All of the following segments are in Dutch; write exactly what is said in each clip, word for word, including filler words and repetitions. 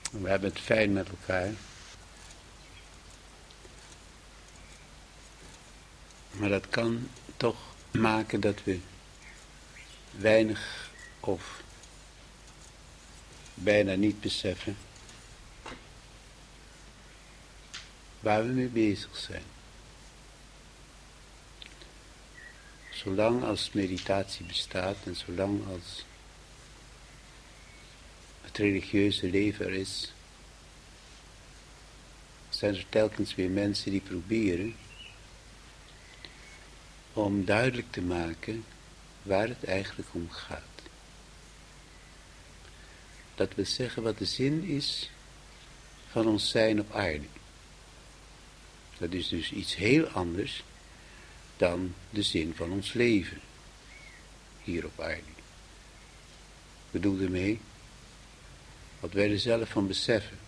We hebben het fijn met elkaar. Maar dat kan toch maken dat we weinig of bijna niet beseffen waar we mee bezig zijn. Zolang als meditatie bestaat en zolang als het religieuze leven er is, zijn er telkens weer mensen die proberen om duidelijk te maken waar het eigenlijk om gaat. Dat wil zeggen wat de zin is van ons zijn op aarde. Dat is dus iets heel anders dan de zin van ons leven hier op aarde. Ik bedoel ermee wat wij er zelf van beseffen.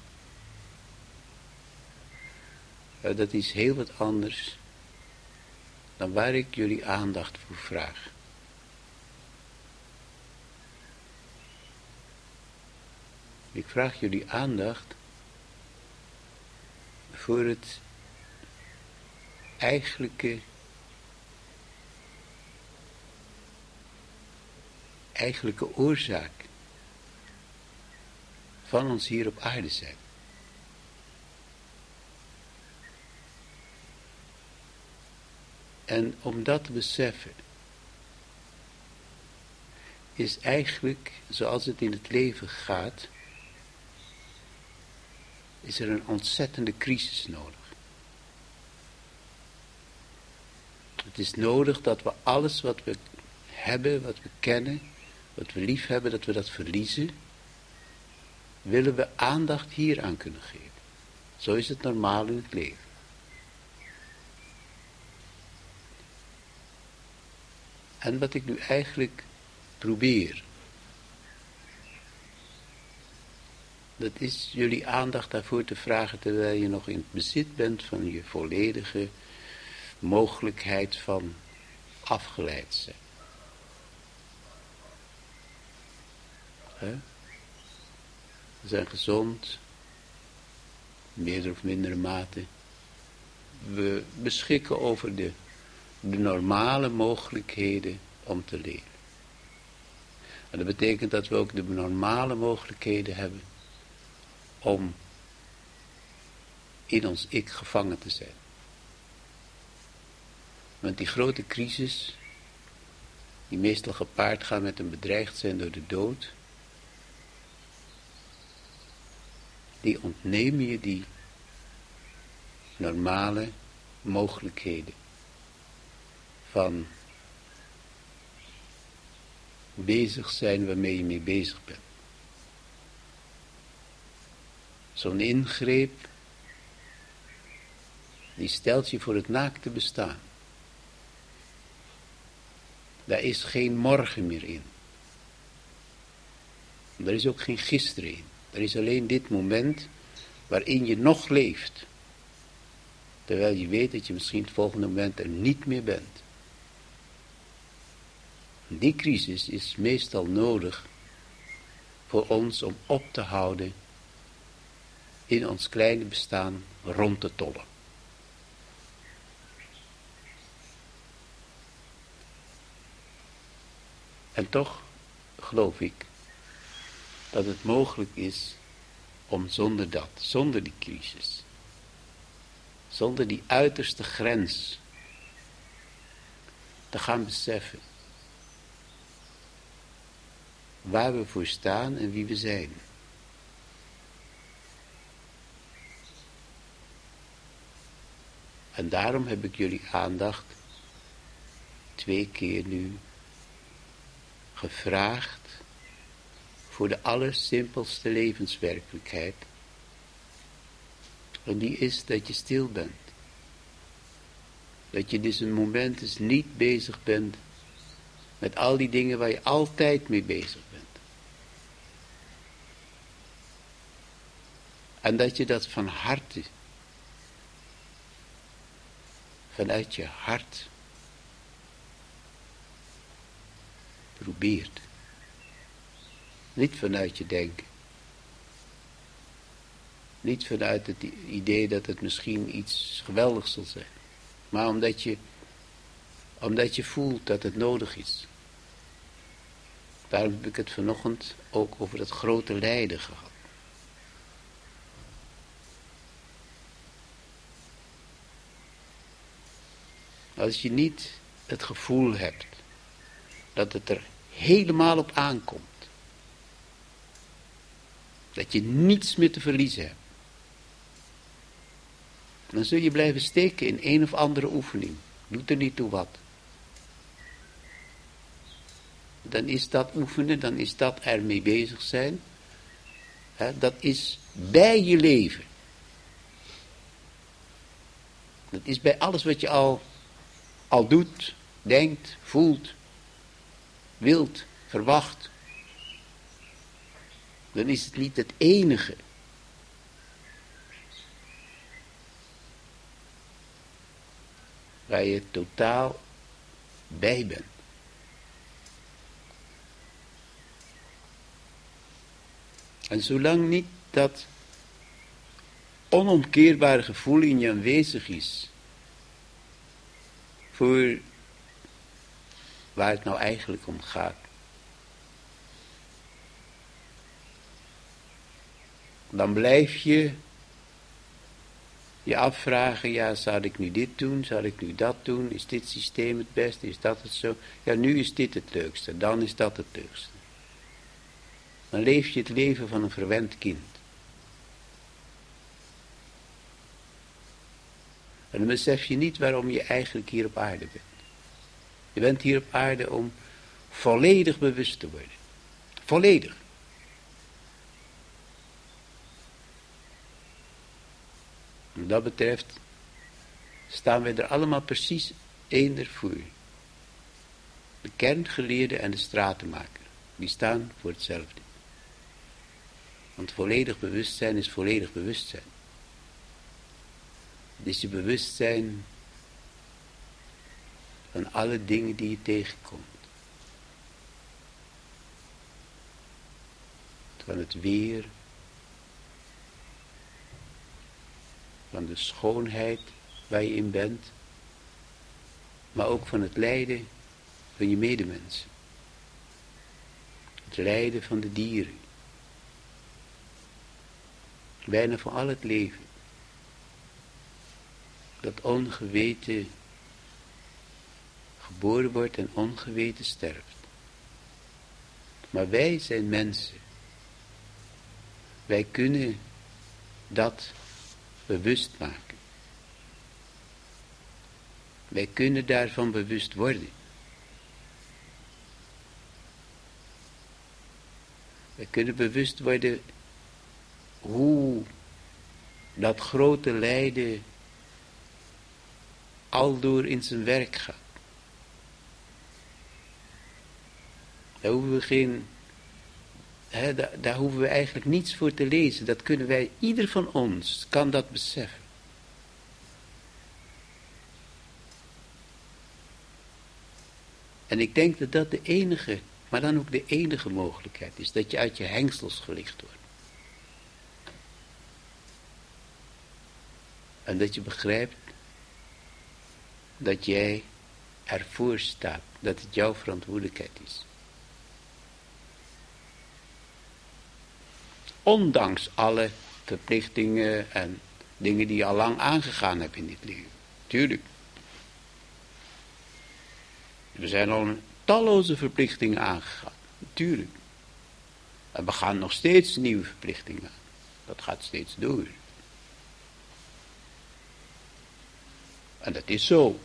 Dat is heel wat anders dan waar ik jullie aandacht voor vraag. Ik vraag jullie aandacht voor het eigenlijke, eigenlijke oorzaak van ons hier op aarde zijn. En om dat te beseffen, is eigenlijk, zoals het in het leven gaat, is er een ontzettende crisis nodig. Het is nodig dat we alles wat we hebben, wat we kennen, wat we lief hebben, dat we dat verliezen, willen we aandacht hier aan kunnen geven. Zo is het normaal in het leven. En wat ik nu eigenlijk probeer, dat is jullie aandacht daarvoor te vragen terwijl je nog in het bezit bent van je volledige mogelijkheid van afgeleid zijn. He? We zijn gezond, in meerdere of mindere mate. We beschikken over de, de normale mogelijkheden om te leren. En dat betekent dat we ook de normale mogelijkheden hebben om in ons ik gevangen te zijn. Want die grote crisis, die meestal gepaard gaat met een bedreigd zijn door de dood, die ontnemen je die normale mogelijkheden van bezig zijn waarmee je mee bezig bent. Zo'n ingreep, die stelt je voor het naakte bestaan. Daar is geen morgen meer in. Daar is ook geen gisteren in. Er is alleen dit moment waarin je nog leeft. Terwijl je weet dat je misschien het volgende moment er niet meer bent. Die crisis is meestal nodig voor ons om op te houden in ons kleine bestaan rond te tollen. En toch geloof ik dat het mogelijk is om zonder dat, zonder die crisis, zonder die uiterste grens te gaan beseffen waar we voor staan en wie we zijn. En daarom heb ik jullie aandacht twee keer nu gevraagd voor de allersimpelste levenswerkelijkheid. En die is dat je stil bent. Dat je dus een moment eens niet bezig bent met al die dingen waar je altijd mee bezig bent. En dat je dat van harte, vanuit je hart, probeert. Niet vanuit je denken. Niet vanuit het idee dat het misschien iets geweldigs zal zijn. Maar omdat je, omdat je voelt dat het nodig is. Daarom heb ik het vanochtend ook over het grote lijden gehad. Als je niet het gevoel hebt dat het er helemaal op aankomt. Dat je niets meer te verliezen hebt. Dan zul je blijven steken in een of andere oefening. Doet er niet toe wat. Dan is dat oefenen, dan is dat ermee bezig zijn. Hè, dat is bij je leven. Dat is bij alles wat je al, al doet, denkt, voelt, wilt, verwacht. Dan is het niet het enige. Waar je totaal bij bent. En zolang niet dat onomkeerbare gevoel in je aanwezig is, voor waar het nou eigenlijk om gaat, dan blijf je je afvragen, ja, zou ik nu dit doen, zou ik nu dat doen, is dit systeem het beste, is dat het zo? Ja, nu is dit het leukste, dan is dat het leukste. Dan leef je het leven van een verwend kind. En dan besef je niet waarom je eigenlijk hier op aarde bent. Je bent hier op aarde om volledig bewust te worden. Volledig. Wat dat betreft staan wij er allemaal precies eender voor. De kerngeleerde en de stratenmaker, die staan voor hetzelfde. Want volledig bewustzijn is volledig bewustzijn. Het is je bewustzijn van alle dingen die je tegenkomt. Van het weer, van de schoonheid waar je in bent, maar ook van het lijden van je medemensen. Het lijden van de dieren. Bijna van al het leven. Dat ongeweten geboren wordt en ongeweten sterft. Maar wij zijn mensen. Wij kunnen dat bewust maken. Wij kunnen daarvan bewust worden. Wij kunnen bewust worden hoe dat grote lijden aldoor in zijn werk gaat. Daar hoeven we geen, hè, daar, daar hoeven we eigenlijk niets voor te lezen. Dat kunnen wij, ieder van ons kan dat beseffen. En ik denk dat dat de enige, maar dan ook de enige mogelijkheid is, dat je uit je hengsels gelicht wordt. En dat je begrijpt dat jij ervoor staat, dat het jouw verantwoordelijkheid is. Ondanks alle verplichtingen en dingen die je al lang aangegaan hebt in dit leven. Tuurlijk. We zijn al een talloze verplichtingen aangegaan. Tuurlijk. En we gaan nog steeds nieuwe verplichtingen aan. Dat gaat steeds door. En dat is zo.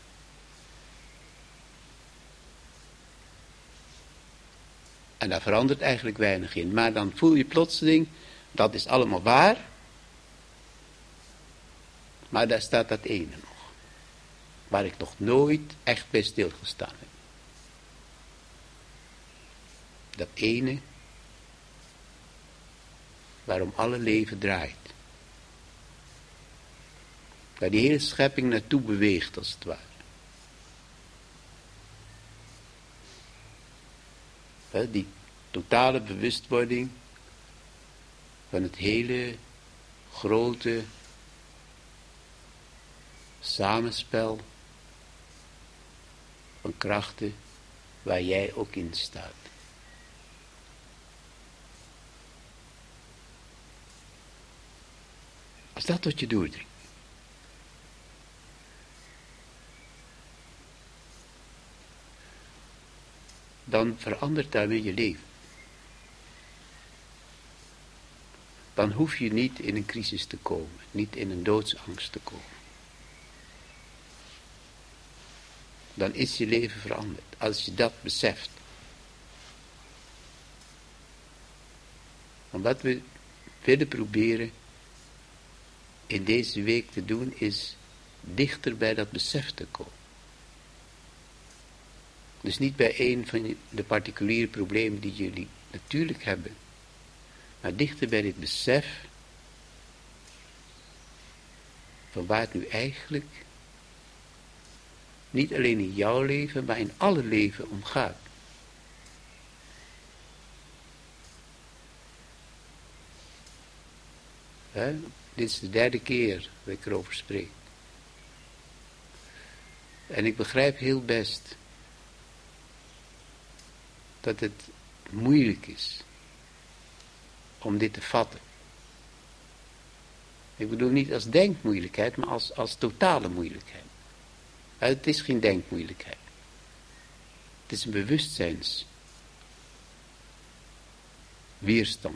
En daar verandert eigenlijk weinig in. Maar dan voel je plotseling, dat is allemaal waar. Maar daar staat dat ene nog. Waar ik nog nooit echt bij stilgestaan heb. Dat ene, waarom alle leven draait. Waar die hele schepping naartoe beweegt, als het ware. He, die totale bewustwording van het hele grote samenspel van krachten waar jij ook in staat. Als dat tot je doordringt. Dan verandert daarmee je leven. Dan hoef je niet in een crisis te komen, niet in een doodsangst te komen. Dan is je leven veranderd, als je dat beseft. En wat we willen proberen in deze week te doen, is dichter bij dat besef te komen. Dus niet bij een van de particuliere problemen die jullie natuurlijk hebben, maar dichter bij dit besef van waar het nu eigenlijk niet alleen in jouw leven, maar in alle leven om gaat. He? Dit is de derde keer dat ik erover spreek. En ik begrijp heel best dat het moeilijk is om dit te vatten. Ik bedoel niet als denkmoeilijkheid, maar als, als totale moeilijkheid. Het is geen denkmoeilijkheid. Het is een bewustzijnsweerstand.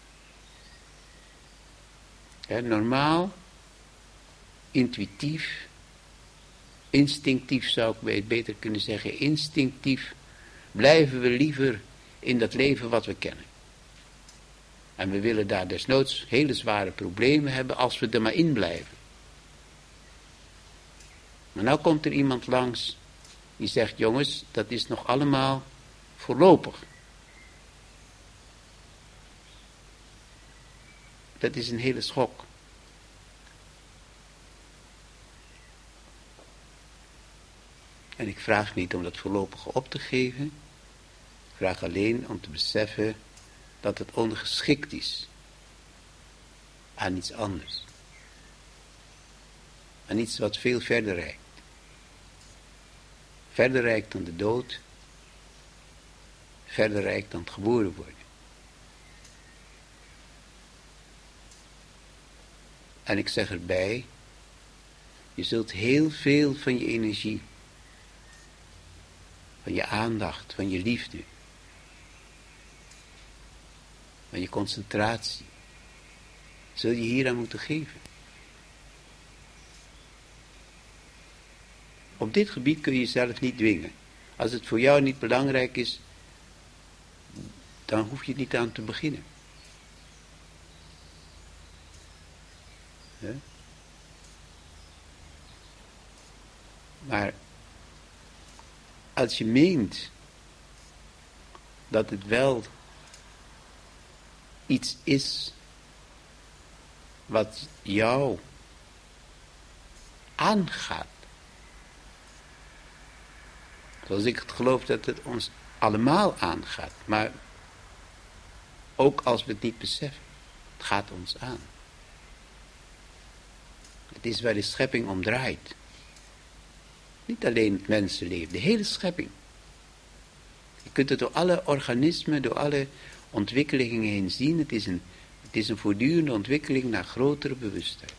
Ja, normaal, intuïtief, instinctief zou ik beter kunnen zeggen, instinctief blijven we liever in dat leven wat we kennen. En we willen daar desnoods hele zware problemen hebben als we er maar in blijven. Maar nou komt er iemand langs die zegt, jongens, dat is nog allemaal voorlopig. Dat is een hele schok. En ik vraag niet om dat voorlopige op te geven. Ik vraag alleen om te beseffen dat het ongeschikt is aan iets anders. Aan iets wat veel verder reikt. Verder reikt dan de dood. Verder reikt dan het geboren worden. En ik zeg erbij, je zult heel veel van je energie, van je aandacht, van je liefde, van je concentratie, zul je hier aan moeten geven. Op dit gebied kun je jezelf niet dwingen. Als het voor jou niet belangrijk is, dan hoef je niet aan te beginnen. Ja? Maar als je meent dat het wel iets is wat jou aangaat, zoals ik het geloof dat het ons allemaal aangaat, maar ook als we het niet beseffen, het gaat ons aan. Het is waar de schepping om draait. Niet alleen het mensenleven, de hele schepping. Je kunt het door alle organismen, door alle ontwikkelingen heen zien. Het is een, het is een voortdurende ontwikkeling naar grotere bewustheid.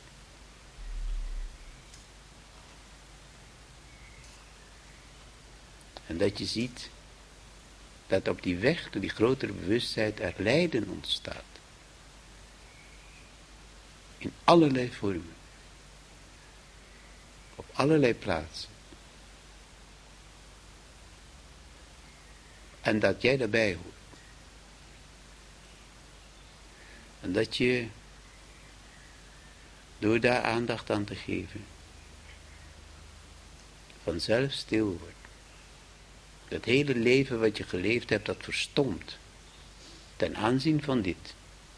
En dat je ziet dat op die weg door die grotere bewustheid er lijden ontstaat. In allerlei vormen. Op allerlei plaatsen. En dat jij daarbij hoort. En dat je door daar aandacht aan te geven vanzelf stil wordt. Dat hele leven wat je geleefd hebt, dat verstomt ten aanzien van dit.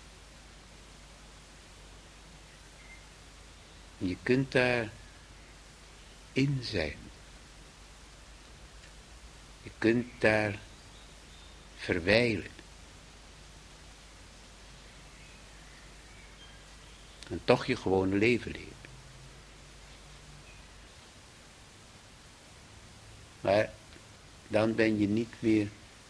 Je kunt daar in zijn. Je kunt daar verwijlen. En toch je gewone leven leven. Maar dan ben je niet meer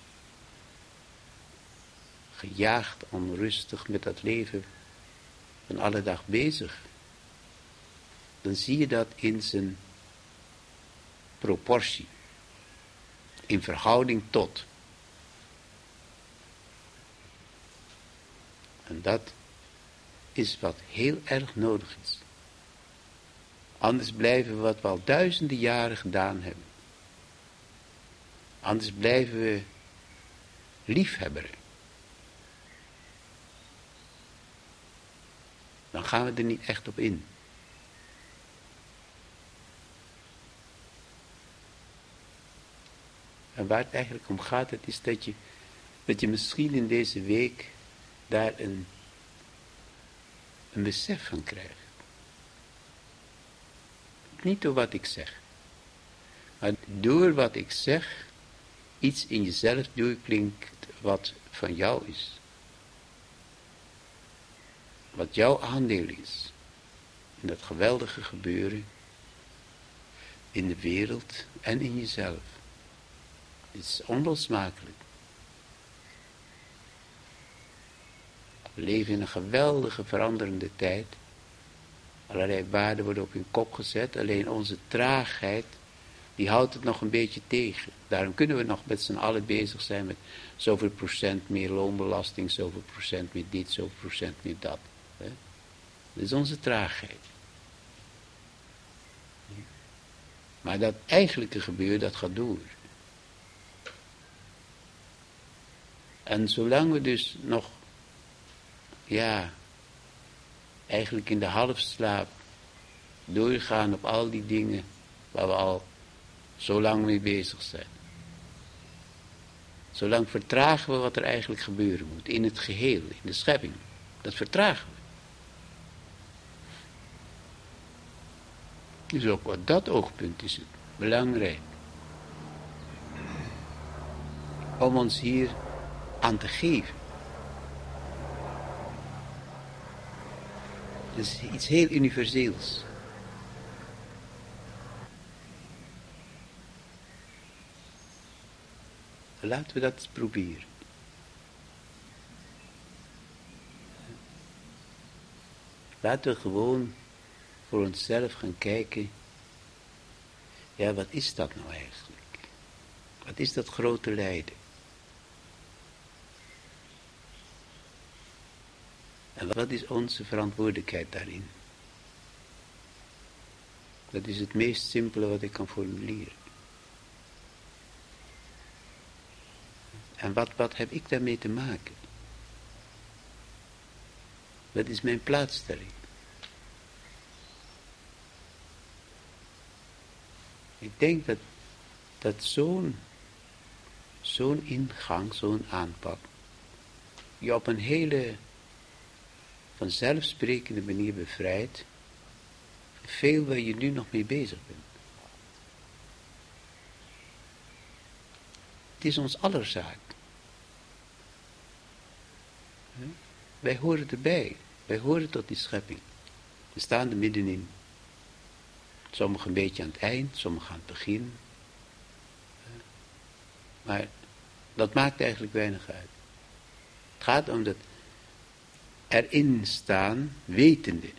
gejaagd, onrustig met dat leven van alle dag bezig. Dan zie je dat in zijn proportie. In verhouding tot. En dat is wat heel erg nodig is. Anders blijven we wat we al duizenden jaren gedaan hebben. Anders blijven we liefhebberen. Dan gaan we er niet echt op in. En waar het eigenlijk om gaat, het is dat je, dat je misschien in deze week daar een, een besef van krijgt. Niet door wat ik zeg, maar door wat ik zeg, iets in jezelf doorklinkt wat van jou is. Wat jouw aandeel is in dat geweldige gebeuren in de wereld en in jezelf. Het is onlosmakelijk. We leven in een geweldige veranderende tijd. Allerlei waarden worden op hun kop gezet. Alleen onze traagheid, die houdt het nog een beetje tegen. Daarom kunnen we nog met z'n allen bezig zijn met zoveel procent meer loonbelasting, zoveel procent meer dit, zoveel procent meer dat. Hè? Dat is onze traagheid. Maar dat eigenlijke gebeuren, dat gaat door. En zolang we dus nog, ja, eigenlijk in de halfslaap doorgaan op al die dingen waar we al zo lang mee bezig zijn. Zolang vertragen we wat er eigenlijk gebeuren moet, in het geheel, in de schepping. Dat vertragen we. Dus ook op dat oogpunt is het belangrijk om ons hier aan te geven. Het is iets heel universeels. Laten we dat eens proberen. Laten we gewoon voor onszelf gaan kijken. Ja, wat is dat nou eigenlijk? Wat is dat grote lijden? En wat is onze verantwoordelijkheid daarin? Dat is het meest simpele wat ik kan formuleren. En wat, wat heb ik daarmee te maken? Wat is mijn plaats daarin? Ik denk dat, dat zo'n zo'n ingang, zo'n aanpak, je op een hele vanzelfsprekende manier bevrijdt, veel waar je nu nog mee bezig bent. Het is ons aller zaak. Wij horen erbij. Wij horen tot die schepping. We staan er middenin. Sommigen een beetje aan het eind, sommigen aan het begin. Maar dat maakt eigenlijk weinig uit. Het gaat om dat erin staan, wetende.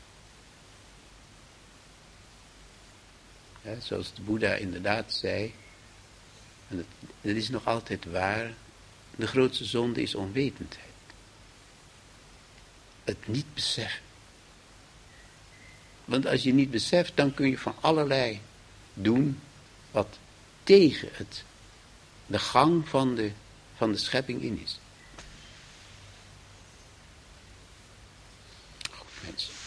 Ja, zoals de Boeddha inderdaad zei, en dat, dat is nog altijd waar, de grootste zonde is onwetendheid. Het niet beseffen. Want als je niet beseft, dan kun je van allerlei doen wat tegen het, de gang van de, van de schepping in is. Goed, mensen.